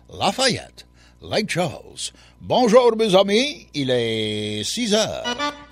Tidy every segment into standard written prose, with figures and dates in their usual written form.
Lafayette, Lake Charles. Bonjour mes amis, il est 6 heures.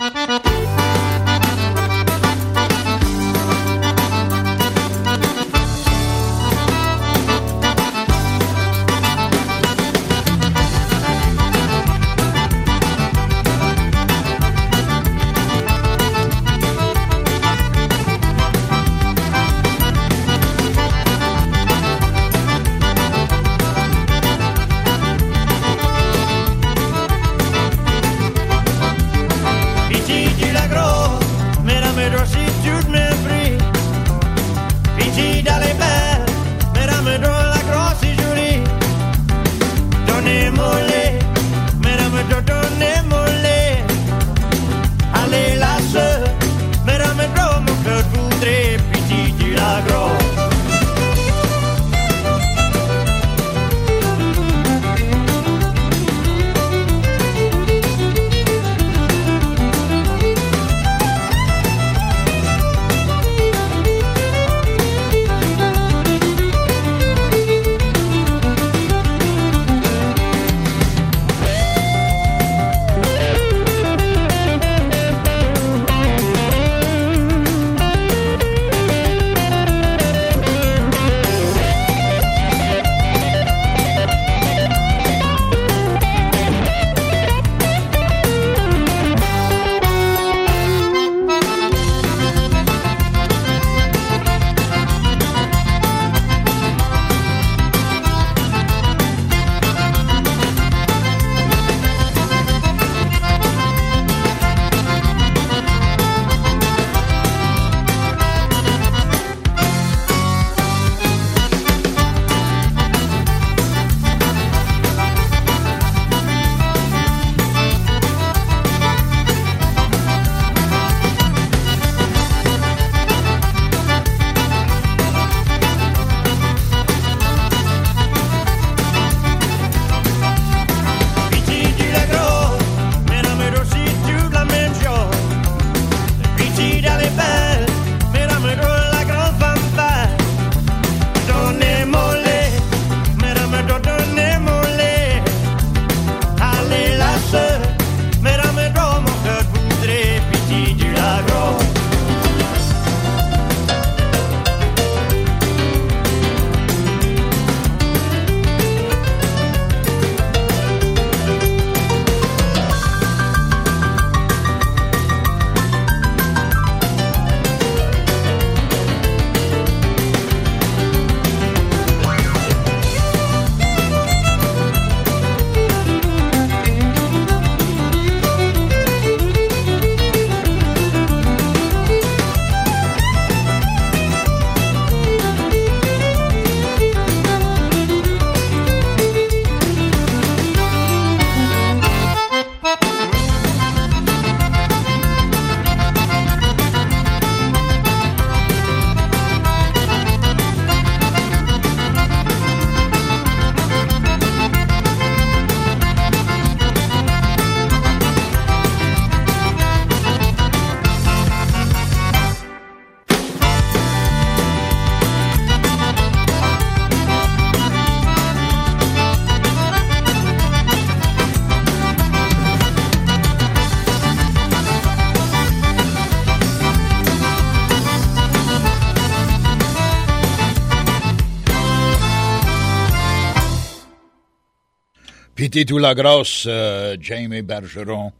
Pitié tout la grosse, Jamie Bergeron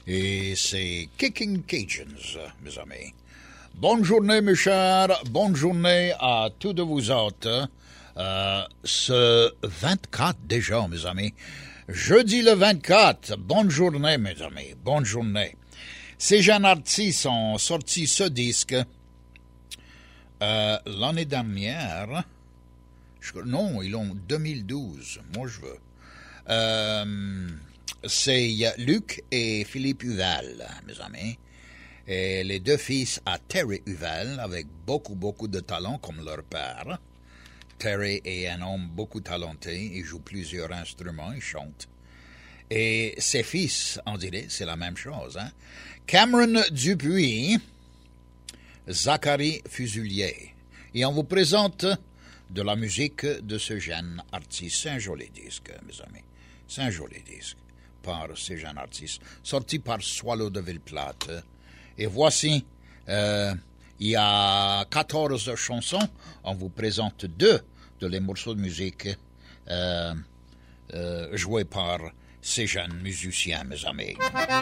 et ses Kicking Cajuns, mes amis. Bonne journée, mes chers. Bonne journée à tous de vous autres. Ce 24 déjà, mes amis. Jeudi le 24. Bonne journée, mes amis. Bonne journée. Ces jeunes artistes ont sorti ce disque l'année dernière. Non, ils l'ont 2012. Moi, je veux. C'est Luc et Philippe Huval, mes amis. Et les deux fils à Terry Huval, avec beaucoup de talent comme leur père. Terry est un homme beaucoup talenté, il joue plusieurs instruments, il chante. Et ses fils, on dirait, c'est la même chose. Hein? Cameron Dupuis, Zachary Fuselier. Et on vous présente de la musique de ce jeune artiste. C'est un joli disque, mes amis. C'est un joli disque par ces jeunes artistes, sorti par Swallow de Villeplate. Et voici, il y a 14 chansons. On vous présente 2 de les morceaux de musique joués par ces jeunes musiciens, mes amis.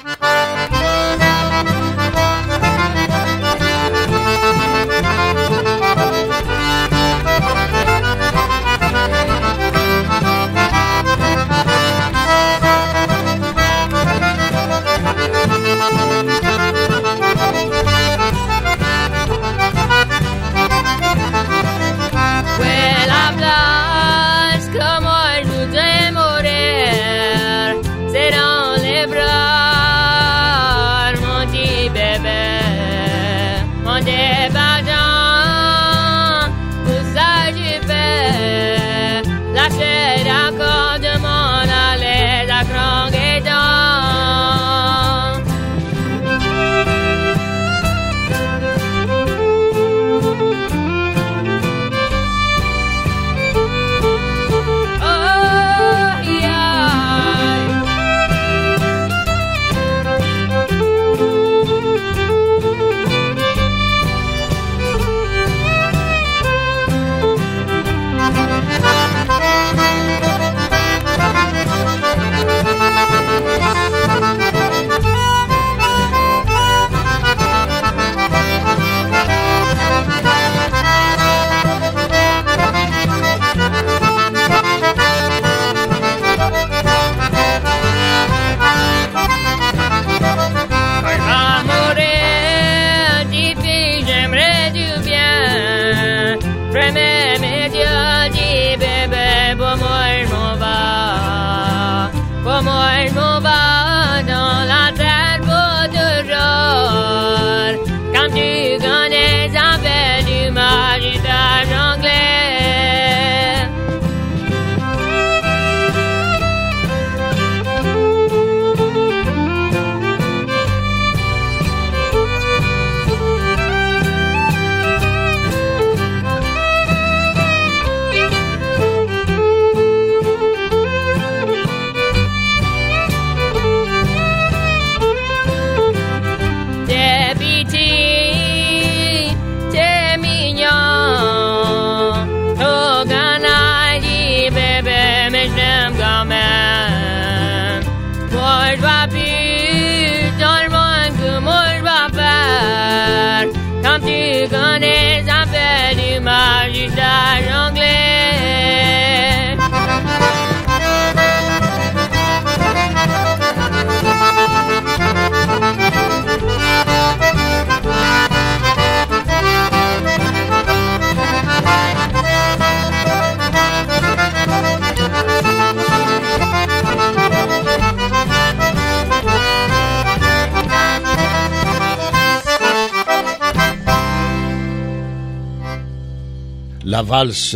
La valse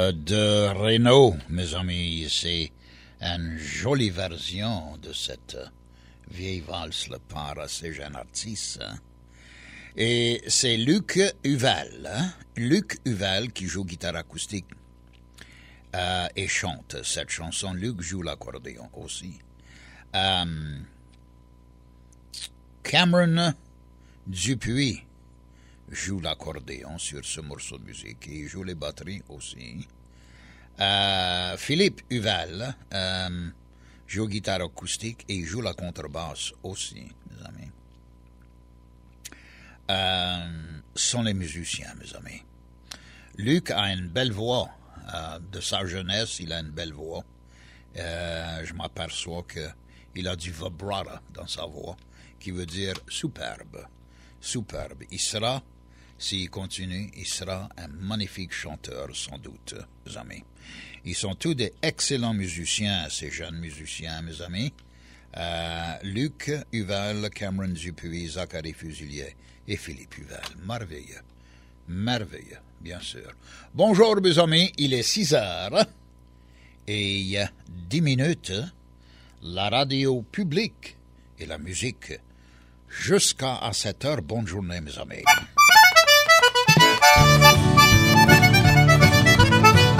de Renaud, mes amis, c'est une jolie version de cette vieille valse par ces jeunes artistes. Et c'est Luc Huvel, Luc Huvel qui joue guitare acoustique et chante cette chanson. Luc joue l'accordéon aussi. Cameron Dupuis joue l'accordéon sur ce morceau de musique et il joue les batteries aussi. Philippe Huvel joue guitare acoustique et il joue la contrebasse aussi, mes amis. Sont les musiciens, mes amis. Luc a une belle voix. De sa jeunesse, il a une belle voix. Je m'aperçois qu'il a du vibrato dans sa voix, qui veut dire superbe. Superbe. Il sera, s'il continue, il sera un magnifique chanteur, sans doute, mes amis. Ils sont tous des excellents musiciens, ces jeunes musiciens, mes amis. Luc Huvel, Cameron Dupuis, Zachary Fusilier et Philippe Huvel. Merveilleux. Merveilleux, bien sûr. Bonjour, mes amis. Il est 6 heures et il y a 10 minutes. La radio publique et la musique jusqu'à 7 heures. Bonne journée, mes amis.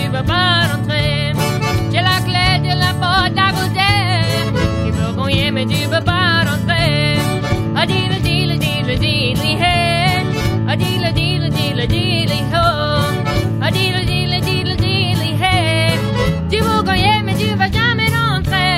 tu peux pas rentrer. J'ai la clé de la porte à côté. Tu veux cogner, mais tu peux pas rentrer. A deal, deal, deal, deal, hey. A deal, deal, deal, deal, ho. A deal, deal, deal, deal, hey. Tu veux cogner, mais tu vas jamais rentrer.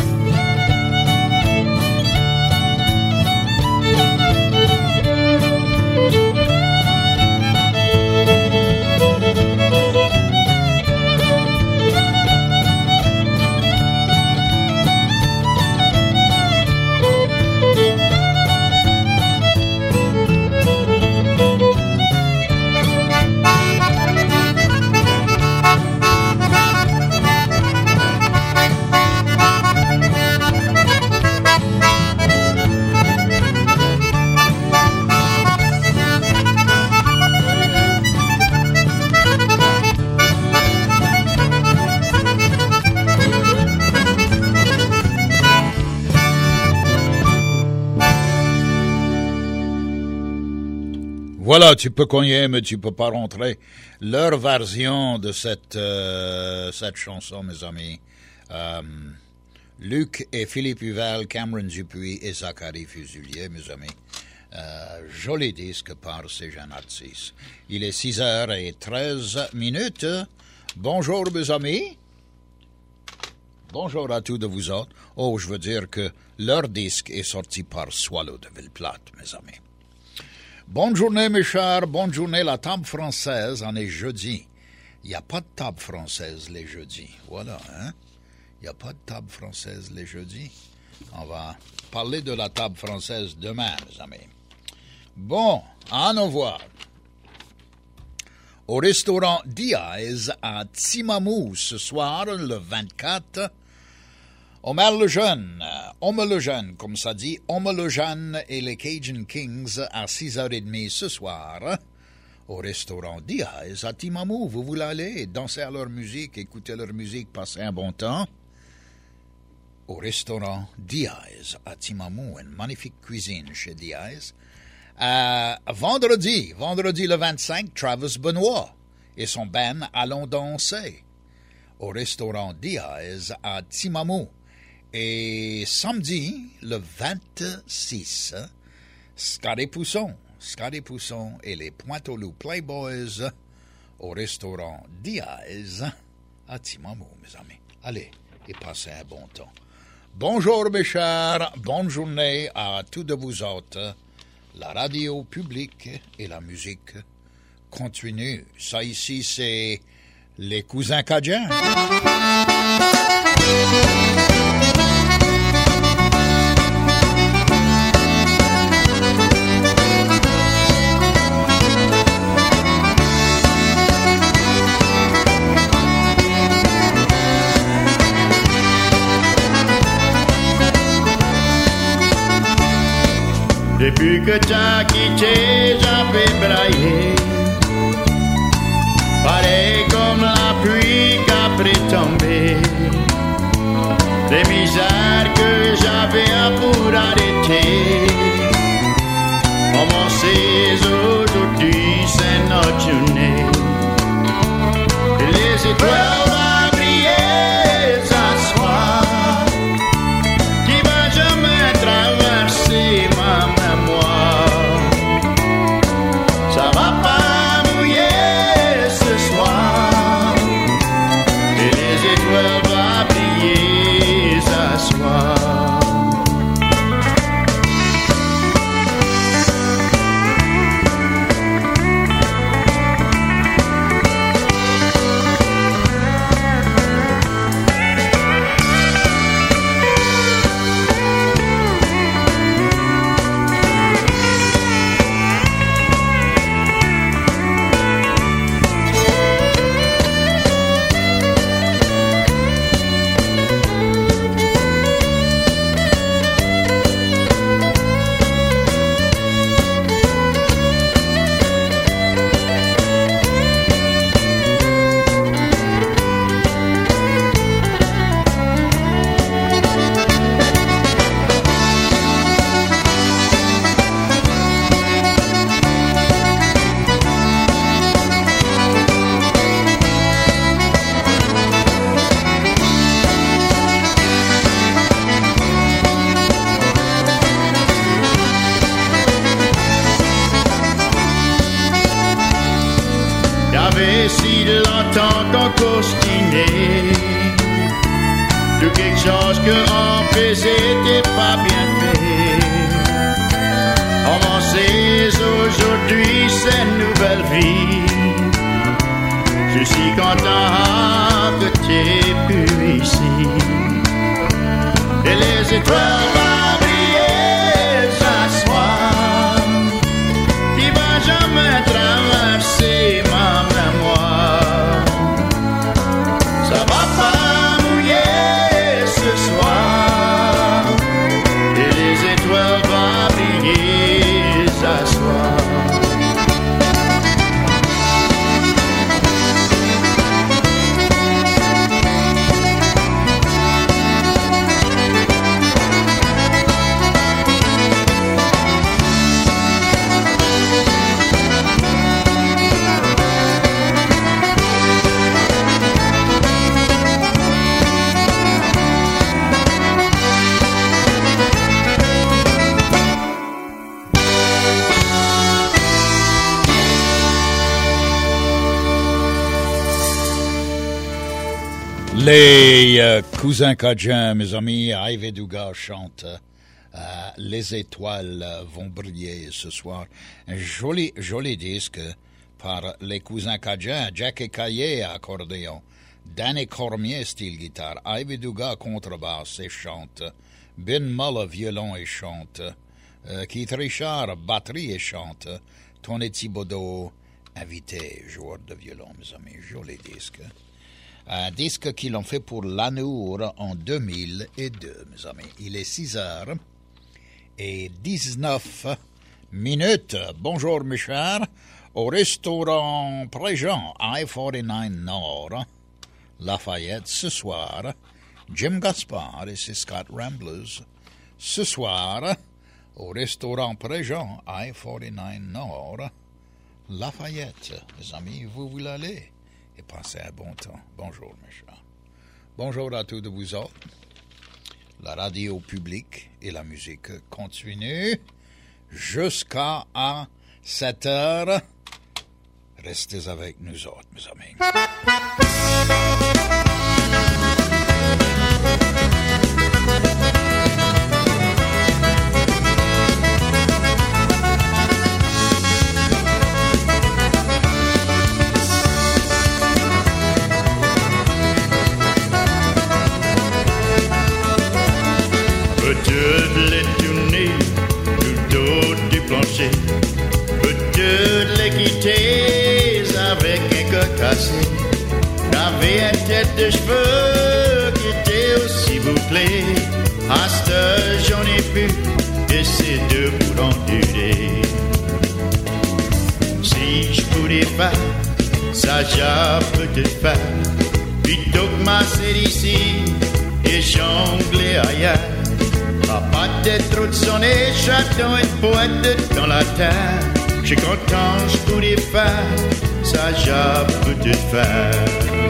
Voilà, tu peux cogner, mais tu peux pas rentrer. Leur version de cette chanson, mes amis. Luc et Philippe Huvel, Cameron Dupuis et Zachary Fuselier, mes amis. Joli disque par ces jeunes artistes. Il est 6h13. Bonjour, mes amis. Bonjour à tous de vous autres. Oh, je veux dire que leur disque est sorti par Swallow de Ville-Plate, mes amis. Bonne journée, mes chers. Bonne journée. La table française en est jeudi. Il n'y a pas de table française les jeudis. Voilà, hein? Il n'y a pas de table française les jeudis. On va parler de la table française demain, mes amis. Bon, à nous voir. Au restaurant Diaz à Timamou ce soir, le 24, Omer le Jeune, comme ça dit, Omer le Jeune et les Cajun Kings à 6h30 ce soir au restaurant Diaz à Timamou. Vous voulez aller danser à leur musique, écouter leur musique, passer un bon temps? Au restaurant Diaz à Timamou, une magnifique cuisine chez Diaz. Vendredi le 25, Travis Benoit et son band Allons danser au restaurant Diaz à Timamou. Et samedi, le 26, Scotty Pousson et les Pointe-aux-Loups Playboys au restaurant Diaz à Timamou, mes amis. Allez, et passez un bon temps. Bonjour, mes chers, bonne journée à tous de vous autres. La radio publique et la musique continue. Ça ici, c'est les cousins Cajuns. Depuis que t'as quitté, j'avais braillé, pareil comme la pluie qu'après tomber. Les misères que j'avais à pour arrêter, commencez aujourd'hui, c'est notre journée. Et les étoiles vont briller ce soir, qui va jamais traverser ma mémoire. Ça va pas mouiller ce soir, qu'on costiné. De quelque chose que en fait c'était pas bien fait. Commencez aujourd'hui cette nouvelle vie. Je suis content que t'aies pu ici. Et les étoiles vont briller ce soir, qui va jamais traverser ma mémoire. Ça va pas mouiller ce soir, et les étoiles vont briller ce soir. Les cousins cajuns, mes amis, Ivy Dugas chante Les étoiles vont briller ce soir. Un joli disque par les cousins cajuns, Jackie Caillé accordéon, Danny Cormier style guitare, Ivy Dugas contrebasse et chante, Ben Muller violon et chante, Keith Richard batterie et chante, Tony Thibodeau invité joueur de violon, mes amis, joli disque. Un disque qu'ils ont fait pour l'Anour en 2002, mes amis. Il est 6h et 19 minutes. Bonjour, mes chers. Au restaurant Préjean, I-49 Nord, Lafayette, ce soir, Jim Gaspard et ses Scott Ramblers. Ce soir, au restaurant Préjean, I-49 Nord, Lafayette. Mes amis, vous voulez aller? Et passez un bon temps. Bonjour, mes chers. Bonjour à tous de vous autres. La radio publique et la musique continuent jusqu'à 7 heures. Restez avec nous autres, mes amis. Peut-être les tourner tout autour du plancher. Peut-être les quitter avec un cœur cassé. N'avait une tête de cheveux qui était aussi bouclée. À cette heure, j'en ai plus et ces deux pour endurer. Si je pouvais faire ça, j'ai peut-être faire. Plutôt que masser ici et jongler ailleurs. Pas d'être de sonner, j'attends une poète dans la terre. J'suis content, j'pourrais faire, ça j'ai peut-être faire.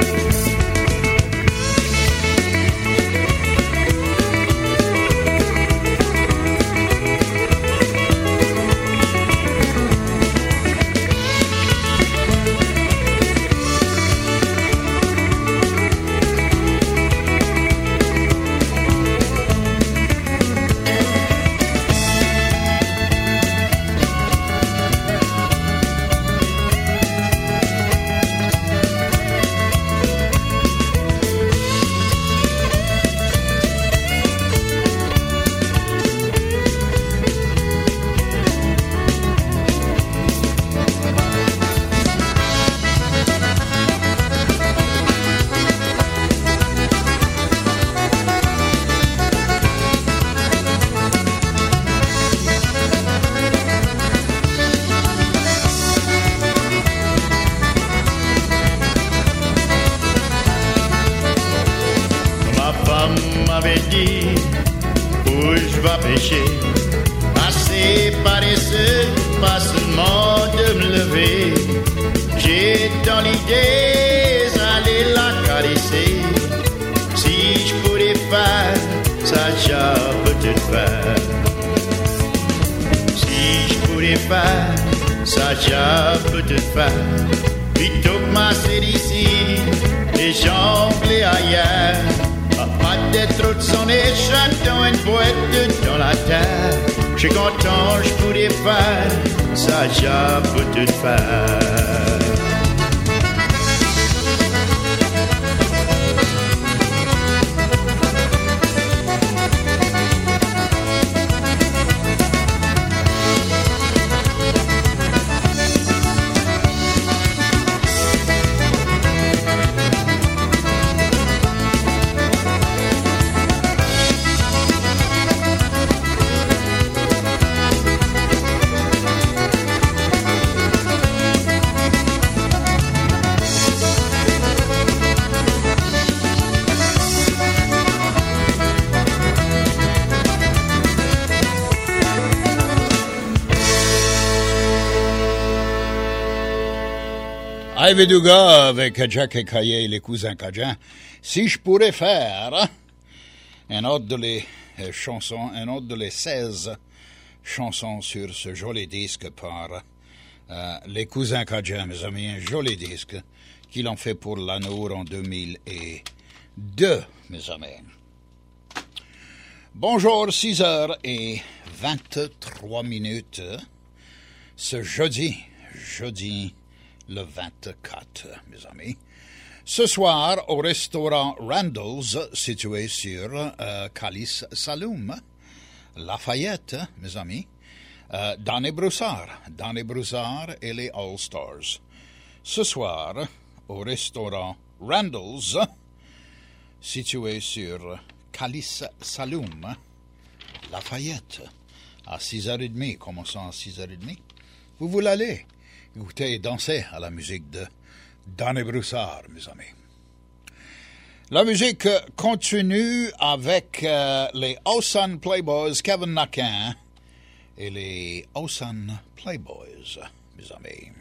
m'avait dit où je vais pêcher. Assez paresseux, pas seulement de me lever. J'ai dans l'idée d'aller la caresser. Si je pourrais faire ça, je peut-être faire. Si je pourrais faire ça, je peut-être faire. Puis toute ma ici et jonglé ailleurs. Pas d'être de son échaton, une boîte dans la terre. Je suis content, je pourrais faire ça, j'ai pour tout faire. Veduga avec Jack et Caillé, les cousins Cajuns. Si je pourrais faire un autre de les chansons, un autre de les 16 chansons sur ce joli disque par les cousins Cajuns, mes amis, un joli disque qu'ils ont fait pour l'Anour en 2002, mes amis. Bonjour, 6h23, ce jeudi le 24, mes amis. Ce soir, au restaurant Randall's, situé sur Calice Saloum, Lafayette, mes amis, Danny Broussard et les All-Stars. Ce soir, au restaurant Randall's, situé sur Calice Saloum, Lafayette, à 6h30, commençant à 6h30. Vous voulez aller écouter et danser à la musique de Danny Broussard, mes amis. La musique continue avec les Osan Playboys, Kevin Naquin et les Osan Playboys, mes amis.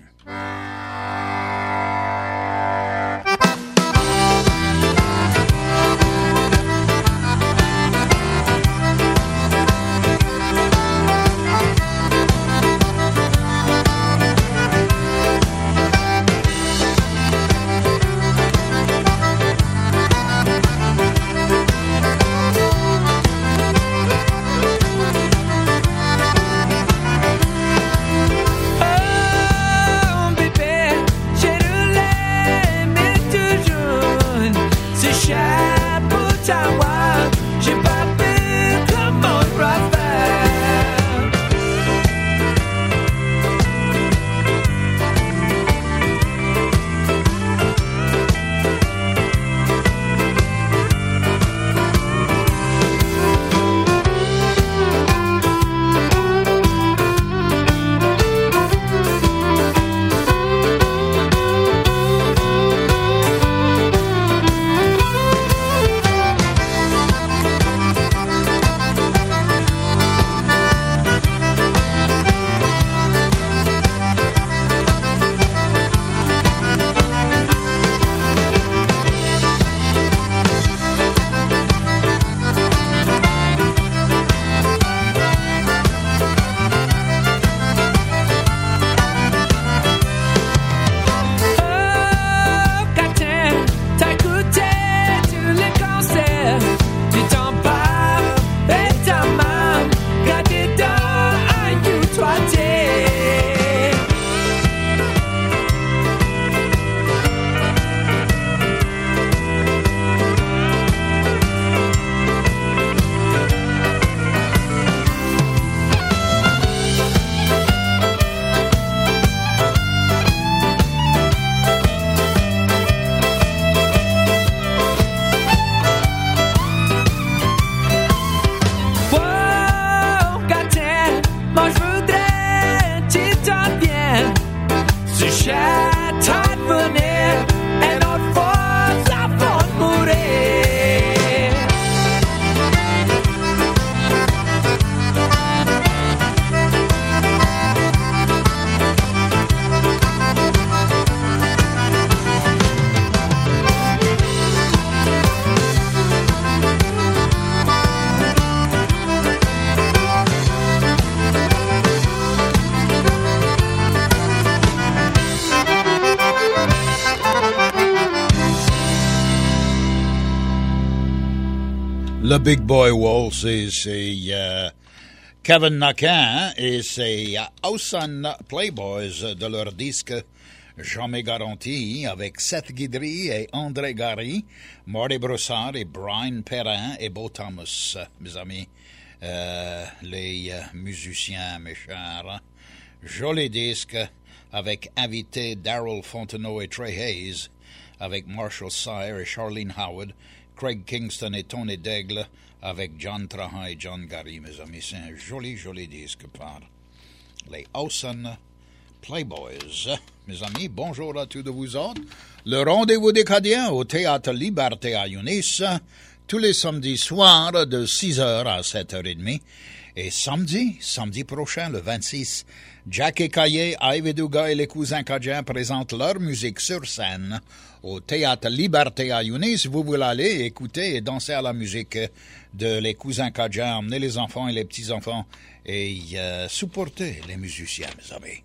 Le Big Boy Waltz, c'est Kevin Nakan et c'est Awesome Playboys de leur disque Jamais Garanti avec Seth Guidry et André Gary, Marty Broussard et Brian Perrin et Beau Thomas, mes amis, les musiciens, mes chers. Joli disque avec invité Daryl Fontenot et Trey Hayes, avec Marshall Sire et Charlene Howard, Craig Kingston et Tony Daigle, avec John Trahan et John Gary, mes amis. C'est un joli, joli disque par les Awesome Playboys. Mes amis, bonjour à tous de vous autres. Le rendez-vous des Cadiens au Théâtre Liberté à Yunis, tous les samedis soirs de 6h à 7h30. Et samedi prochain, le 26, Jack et Caillé, Ivy Duga et les cousins Cadiens présentent leur musique sur scène au Théâtre Liberté à Yunis. Vous voulez aller écouter et danser à la musique de les cousins Cadiens, emmener les enfants et les petits-enfants et supporter les musiciens, mes amis.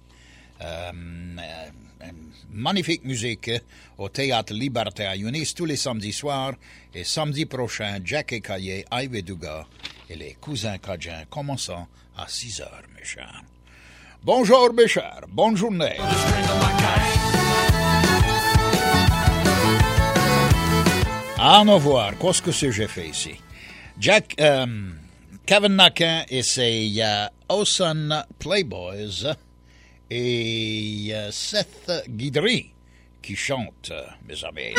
Magnifique musique au Théâtre Liberté à Yunis tous les samedis soirs. Et samedi prochain, Jack et Caillé, Ivy Duga et les cousins Cadiens commençant à 6h, mes chers. Bonjour, mes chers. Bonne journée. À nous voir. Qu'est-ce que c'est que j'ai fait ici? Kevin Nakan et ses Awesome Playboys et Seth Guidry qui chantent, mes amis.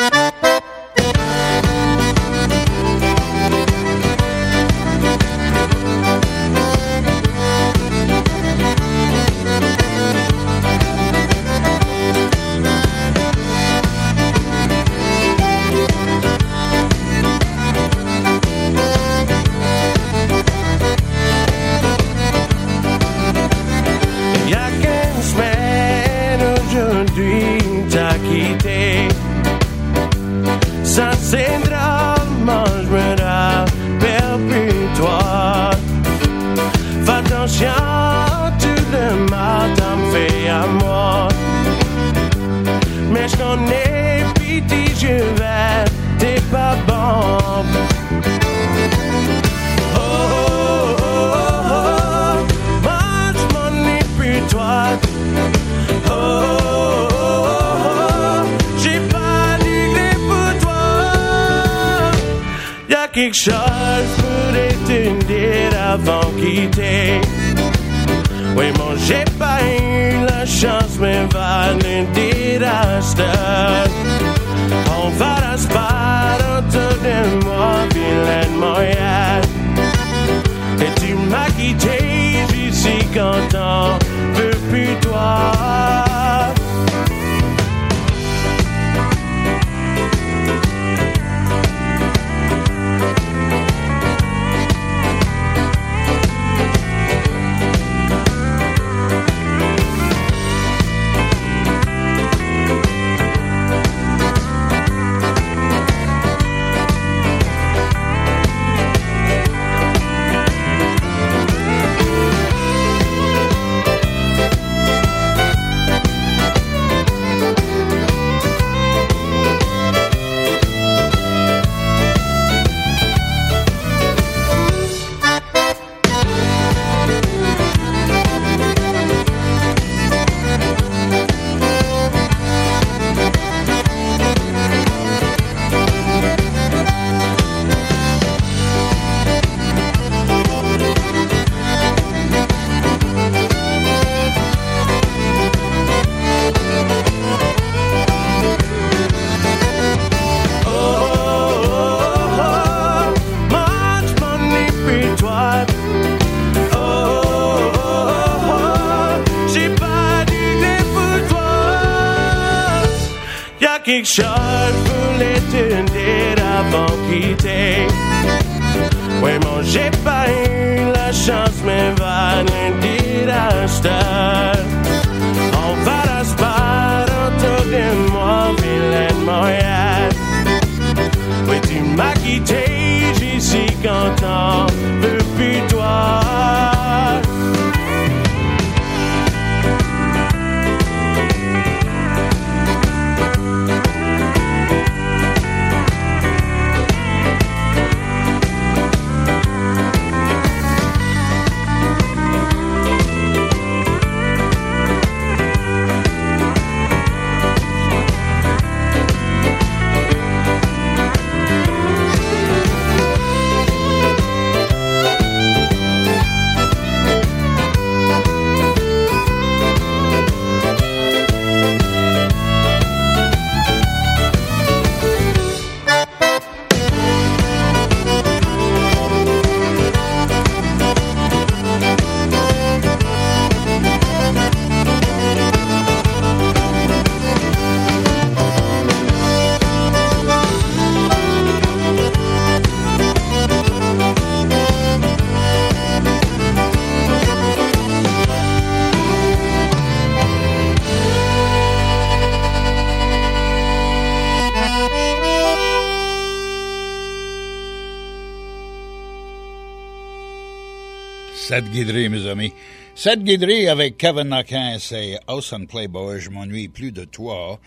Ça c'est drôlement, je me rappelle plus toi. Fais attention, tout le mal t'en fait à moi. Mais je connais pitié, je vais, t'es pas bon. Oh, oh, oh, oh, oh. Moi je m'en ai plus toi. Oh, oh, oh, oh. J'ai pas d'églé pour toi. Y'a quelque chose pour te dire avant de quitter. Oui, moi j'ai pas eu la chance, mais va le dire à cette. On va la spar autour de moi, vilaine moyenne. Et tu m'as quitté, je suis content, veux plus toi. Quelque chose voulais te dire avant de quitter. Oui, moi j'ai pas eu la chance, mais va le dire à cette. On va la spar autour de moi, vilaine moyenne. Oui, tu m'as quitté, j'y suis content, veux plus toi. Cette guiderie, mes amis. Cette guiderie avec Kevin Naquin, c'est House and Playboy, je m'ennuie plus de toi.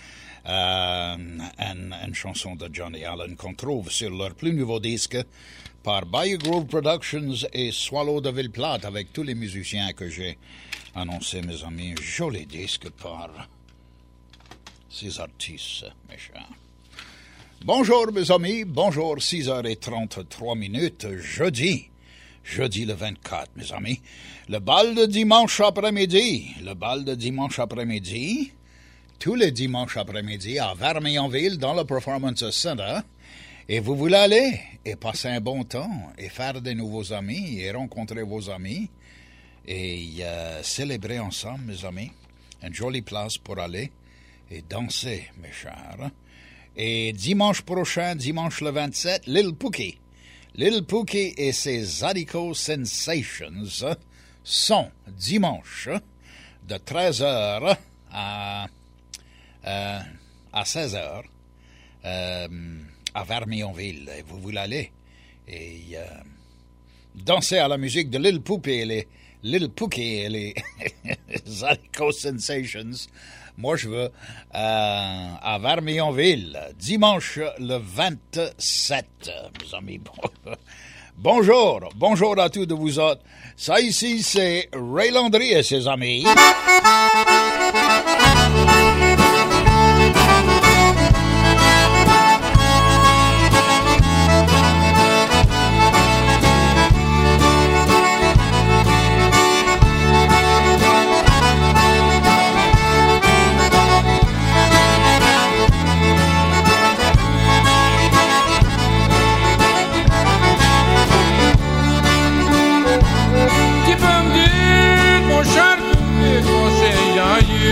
Une chanson de Johnny Allen qu'on trouve sur leur plus nouveau disque par Bayou Grove Productions et Swallow de Villeplate avec tous les musiciens que j'ai annoncés, mes amis. Joli disque par ces artistes, mes chers. Bonjour, mes amis. Bonjour, 6h33, jeudi le 24, mes amis. Le bal de dimanche après-midi. Tous les dimanches après-midi à Vermillonville dans le Performance Center. Et vous voulez aller et passer un bon temps et faire de nouveaux amis et rencontrer vos amis et célébrer ensemble, mes amis. Une jolie place pour aller et danser, mes chers. Et dimanche prochain, dimanche le 27, Lil Pookie et ses Zydeco Sensations sont dimanche de 13h à 16h à Vermillonville. Et vous voulez aller et danser à la musique de Lil Pookie et les Zydeco Sensations. Moi, je veux à Vermillonville, dimanche le 27, mes amis. Bonjour à tous de vous autres. Ça ici, c'est Ray Landry et ses amis. Mon cher, conseil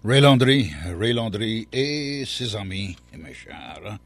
Ray Landry et ses amis, mes chers.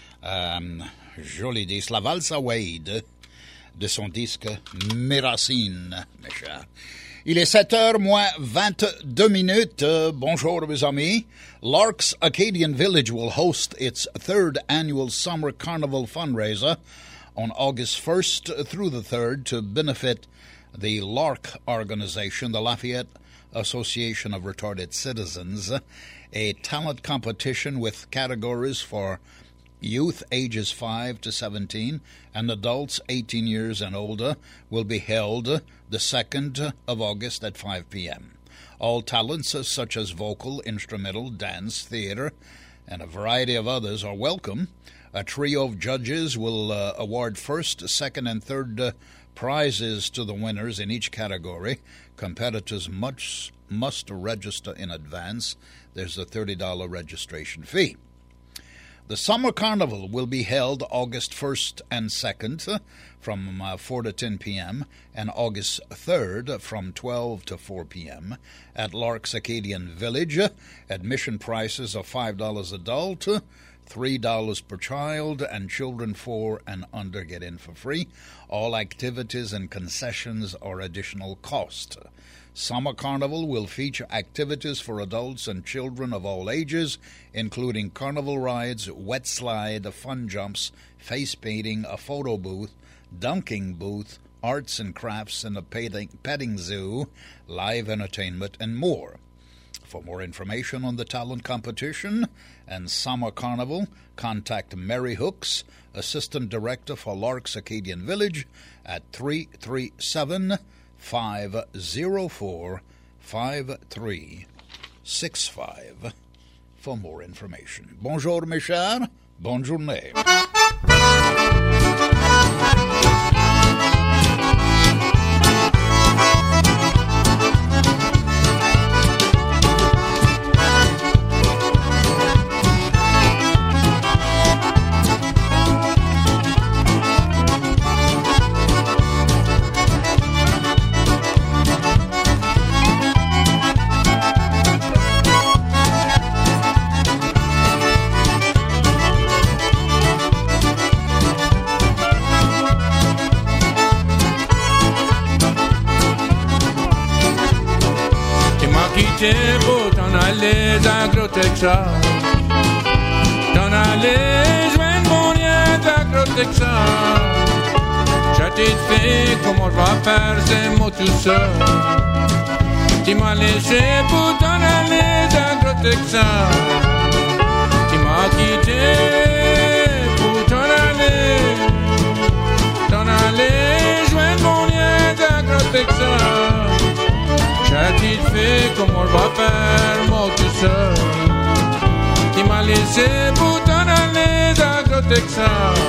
Joli disque, la valse à Wade de son disque Mes Racines, mes chers. Il est 7h moins 22 minutes. Bonjour, mes amis. Lark's Acadian Village will host its third annual Summer Carnival fundraiser on August 1st through the 3rd to benefit the Lark organization, the Lafayette Association of Retarded Citizens. A talent competition with categories for youth ages 5 to 17 and adults 18 years and older will be held the 2nd of August at 5 p.m. All talents such as vocal, instrumental, dance, theater, and a variety of others are welcome. A trio of judges will award first, second, and third prizes to the winners in each category. Competitors must register in advance. There's a $30 registration fee. The Summer Carnival will be held August 1st and 2nd from 4 to 10 p.m. and August 3rd from 12 to 4 p.m. at Lark's Acadian Village. Admission prices are $5 adult, $3 per child, and children 4 and under get in for free. All activities and concessions are additional cost. Summer Carnival will feature activities for adults and children of all ages, including carnival rides, wet slide, fun jumps, face painting, a photo booth, dunking booth, arts and crafts, and a petting zoo, live entertainment, and more. For more information on the talent competition and Summer Carnival, contact Mary Hooks, Assistant Director for Lark's Acadian Village, at 337-504-5365 for more information. Bonjour, mes chers. Bonne journée. T'en allais à Gros-Texas, t'en allais joindre mon lien à Gros-Texas. Je t'ai fait comment je vais faire ces mots tout seul. Tu m'as laissé pour t'en aller à Gros-Texas. Tu m'as quitté pour t'en aller joindre mon lien à Gros-Texas. J'ai fait comme on va faire, moi tout seul. Qui m'a laissé pour t'en aller à Gros-Texas.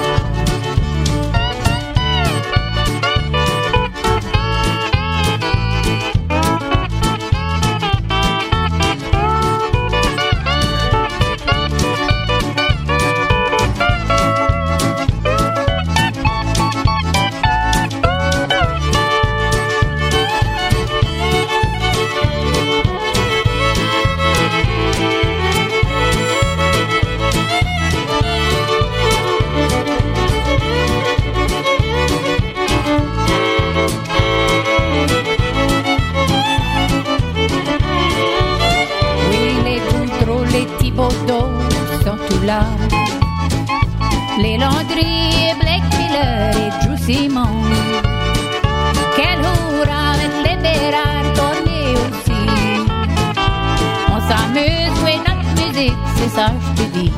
Les Landry et Blake Miller et Drew Simon. Quel hurrah avec les Bérard tournés aussi. On s'amuse, oui, notre musique, c'est ça je te dis.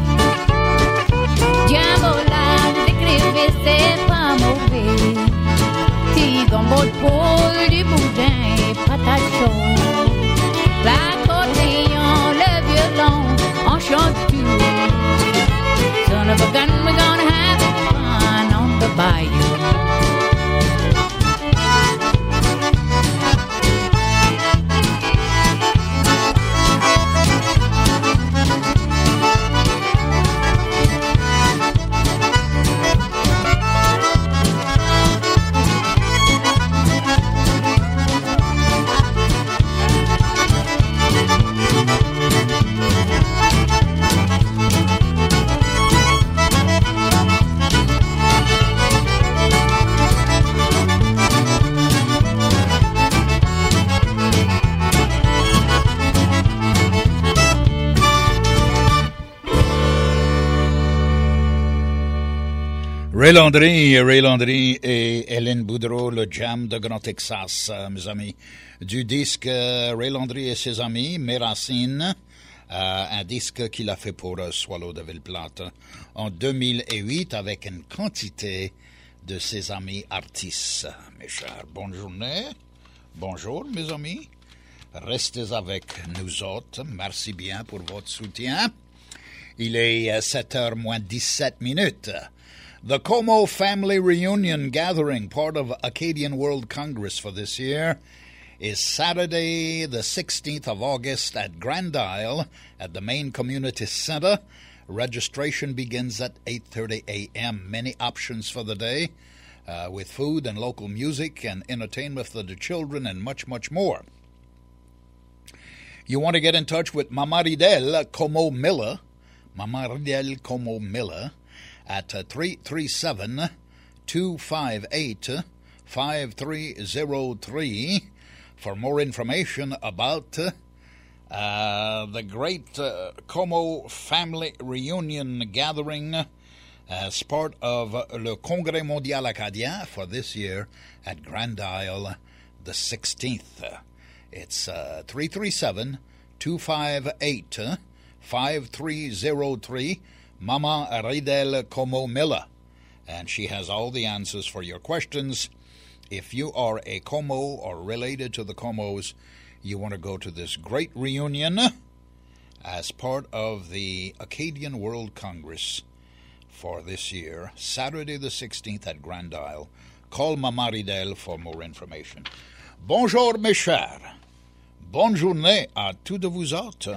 Diabolade, d'écrire, c'est pas mauvais. Tigombo de poule, du boudin et patate chaude. L'accordéon, le violon, on chante tout. Son of a gun, we're gonna have fun on the bayou. Ray Landry et Hélène Boudreau, le jam de Grand Texas, mes amis. Du disque Ray Landry et ses amis, Mes Racines, un disque qu'il a fait pour Swallow de Ville-Plate en 2008 avec une quantité de ses amis artistes. Mes chers, bonne journée. Bonjour, mes amis. Restez avec nous autres. Merci bien pour votre soutien. Il est 7h moins 17 minutes. The Como Family Reunion Gathering, part of Acadian World Congress for this year, is Saturday, the 16th of August at Grand Isle at the main community center. Registration begins at 8:30 a.m. Many options for the day, with food and local music and entertainment for the children and much, much more. You want to get in touch with Mama Ridel Como Miller, at 337-258-5303 for more information about the great Como Family Reunion Gathering as part of Le Congrès Mondial Acadien for this year at Grand Isle the 16th. It's 337-258-5303, Mama Ridel Como Miller, and she has all the answers for your questions. If you are a Como or related to the Comos, you want to go to this great reunion as part of the Acadian World Congress for this year, Saturday the 16th at Grand Isle. Call Mama Ridel for more information. Bonjour mes chers. Bonne journée à tous de vous autres.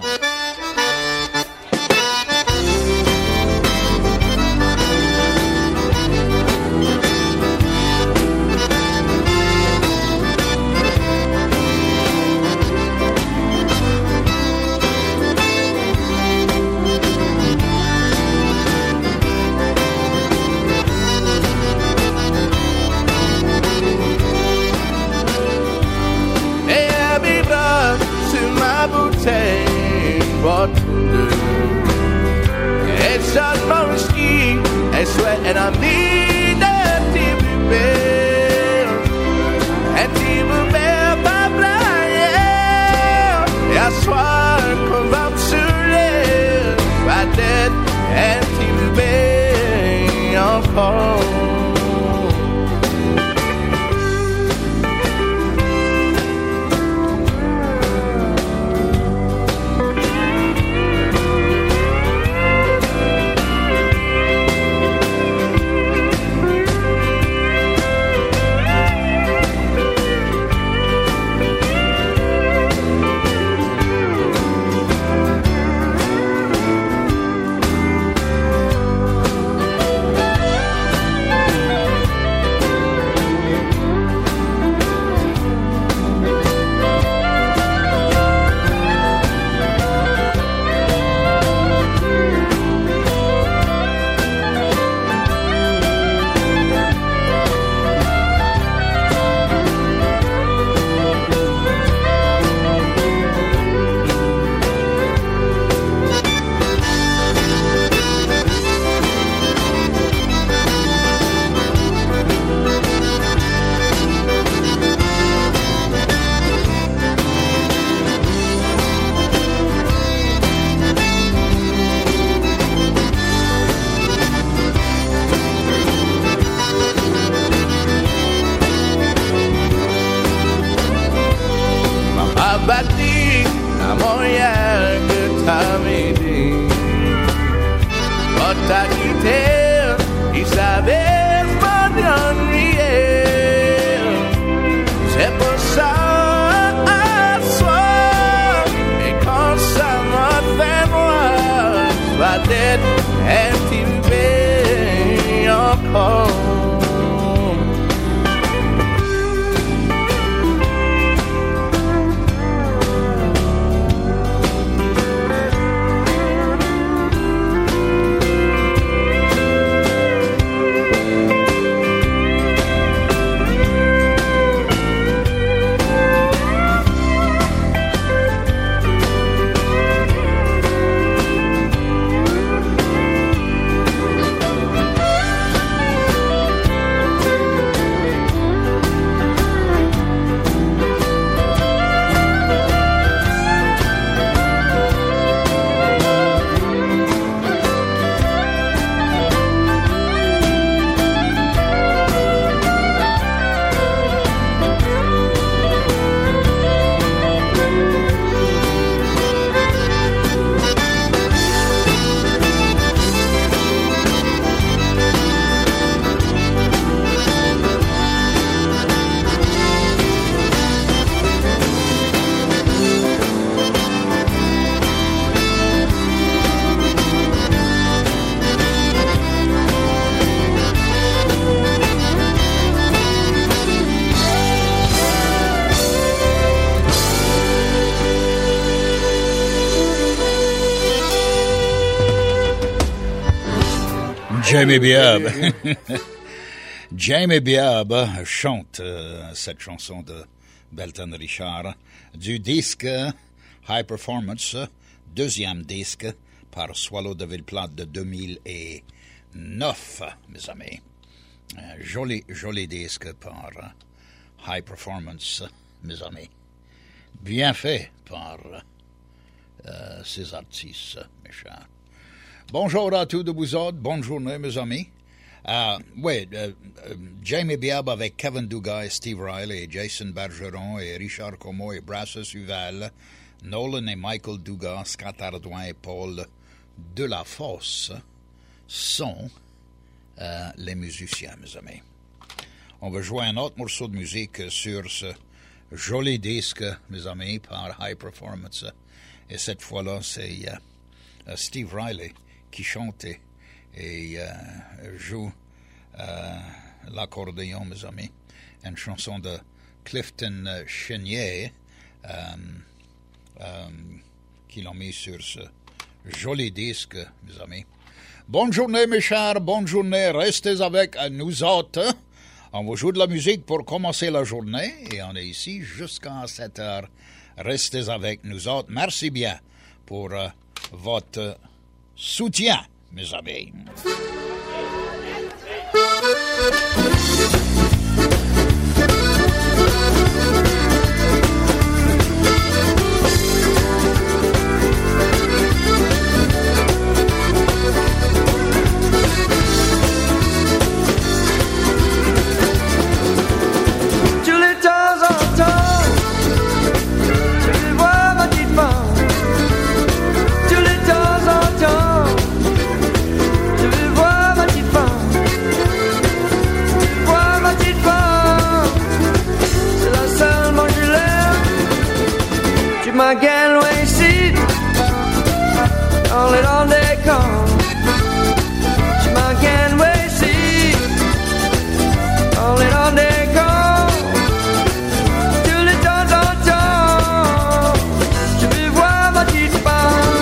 And I need a petit bébé, un petit bébé pas blanc. Et à soir qu'on va me saouler, ma tête, un petit bébé encore. Jamie Biab. Jamie Biab chante cette chanson de Belton Richard du disque High Performance, deuxième disque par Swallow de Villeplate de 2009, mes amis. Joli disque par High Performance, mes amis. Bien fait par ces artistes, mes chers. Bonjour à tous de vous autres, bonne journée, mes amis. Jamie Biab avec Kevin Dugas et Steve Riley, et Jason Bergeron et Richard Como et Brassus Huval, Nolan et Michael Dugas, Scott Ardouin et Paul Delafosse sont les musiciens, mes amis. On va jouer un autre morceau de musique sur ce joli disque, mes amis, par High Performance. Et cette fois-là, c'est Steve Riley qui chante et joue l'accordéon, mes amis. Une chanson de Clifton Chenier qu'il a mis sur ce joli disque, mes amis. Bonne journée, mes chers, bonne journée. Restez avec nous autres. On va jouer de la musique pour commencer la journée et on est ici jusqu'à 7 heures. Restez avec nous autres. Merci bien pour votre soutien, mes amis. Ma galway ici, on est dans des camps. Tu m'as galway ici, on est dans des camps. Tous les temps en temps, je veux voir ma petite femme.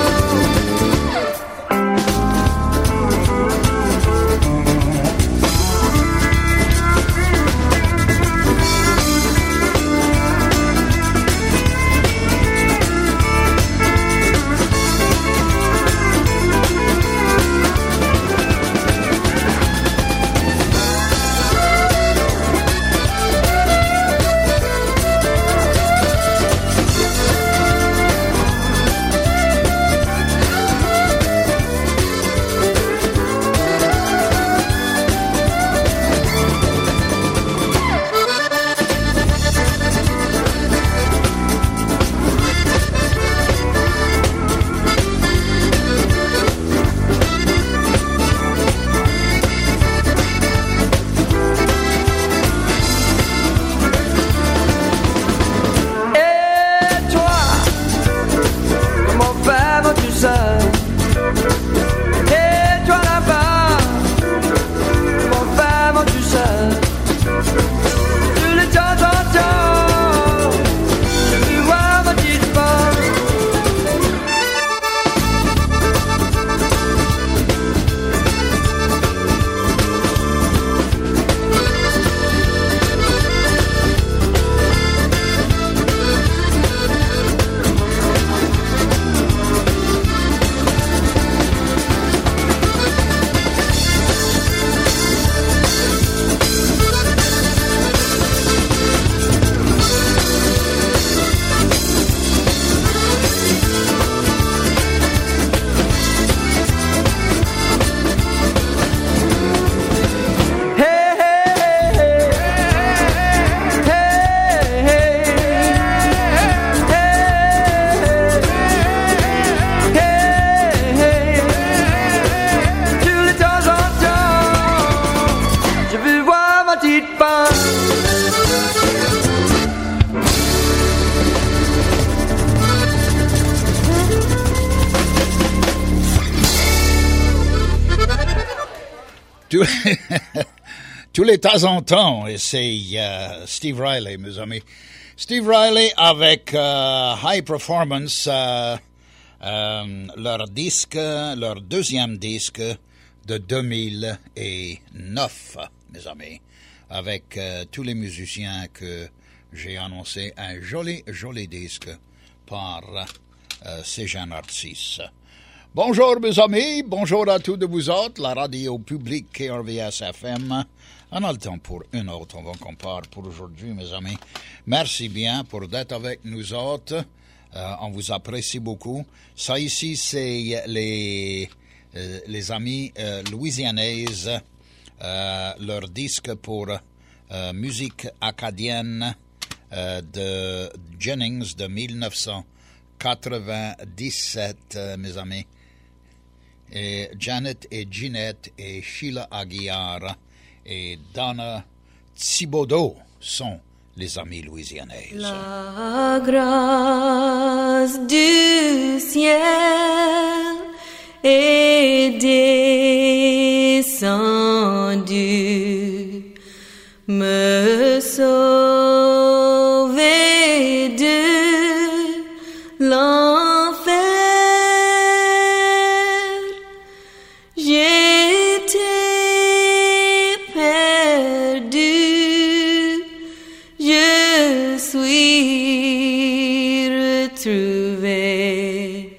Tous les temps en temps, et c'est Steve Riley, mes amis. Steve Riley avec High Performance, leur disque, leur deuxième disque de 2009, mes amis, avec tous les musiciens que j'ai annoncé, un joli disque par ces jeunes artistes. Bonjour mes amis, bonjour à tous de vous autres, la radio publique KRVS FM. On a le temps pour une autre, on va comparer pour aujourd'hui mes amis. Merci bien pour d'être avec nous autres, on vous apprécie beaucoup. Ça ici c'est les amis louisianaises, leur disque pour musique acadienne de Jennings de 1997 mes amis. Et Janet et Ginette et Sheila Aguiar et Donna Thibodeau sont les amis louisianaises. La grâce du ciel est descendue, me sauver de l'enfer. J'étais perdu, je suis retrouvé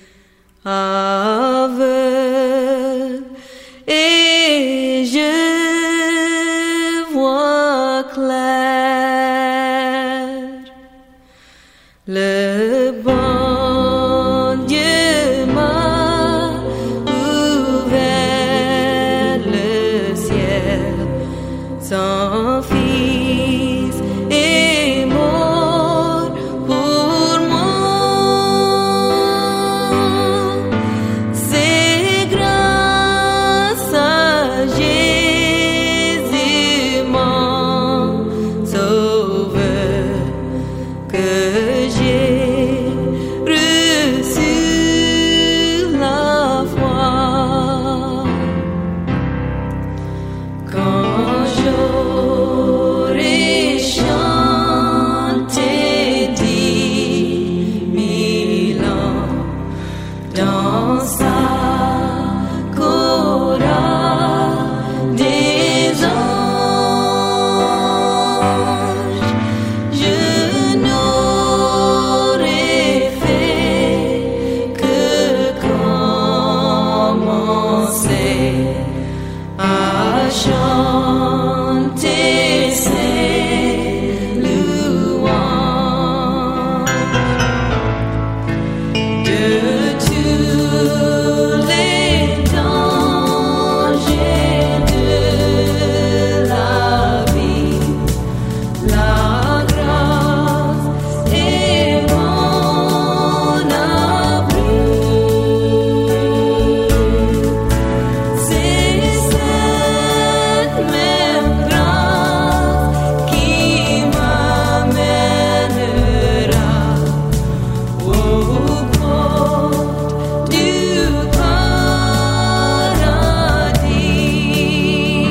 aveugle et je vois clair. Le bon Dieu m'a ouvert le ciel, son Fils est mort pour moi. C'est grâce à Jésus mon sauveur que j'ai reçu la foi. Quand j'aurai chanté 10 000 ans dans sa chorale des anges, je n'aurais fait que commencer à chanter ses louanges. De tous les dangers de la vie, la grâce est mon abri. C'est cette même grâce qui m'amènera aux portes du paradis.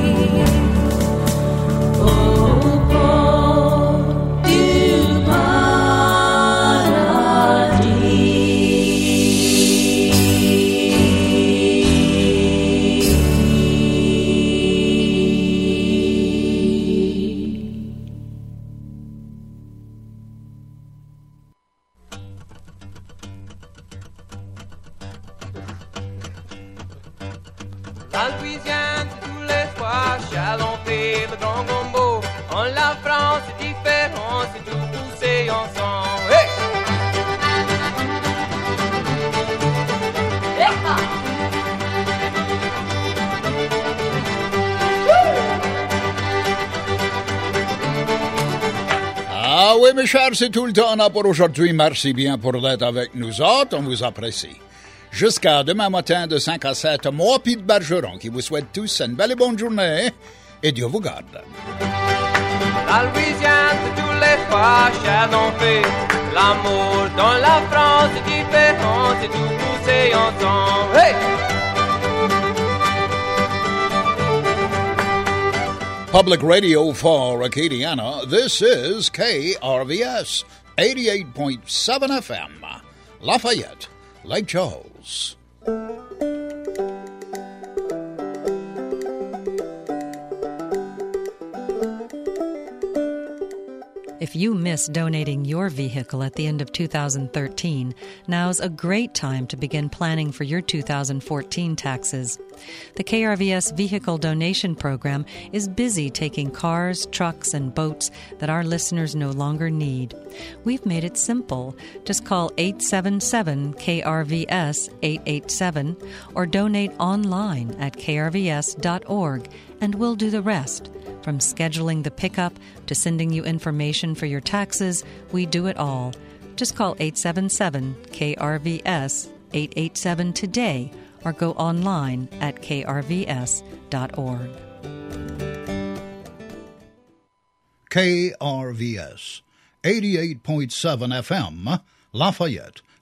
Aux portes du paradis. La Louisiane, c'est tous les soirs, chalanté, bedron gombo. En la France, c'est différent, c'est tout poussé ensemble. Hey! Ah oui mes chers, c'est tout le temps on a pour aujourd'hui. Merci bien pour d'être avec nous autres, on vous apprécie. Jusqu'à demain matin de 5 à 7, moi Pete Bergeron qui vous souhaite tous une belle et bonne journée et Dieu vous garde. La Louisiane, c'est tous les soirs, chalanté. L'amour dans la France, c'est différent, c'est tout poussé ensemble. Hey! Public Radio for Acadiana, this is KRVS 88.7 FM, Lafayette, Lake Charles. If you miss donating your vehicle at the end of 2013, now's a great time to begin planning for your 2014 taxes. The KRVS Vehicle Donation Program is busy taking cars, trucks, and boats that our listeners no longer need. We've made it simple. Just call 877-KRVS-887 or donate online at krvs.org, and we'll do the rest. From scheduling the pickup to sending you information for your taxes, we do it all. Just call 877-KRVS-887 today or go online at krvs.org. KRVS 88.7 FM, Lafayette,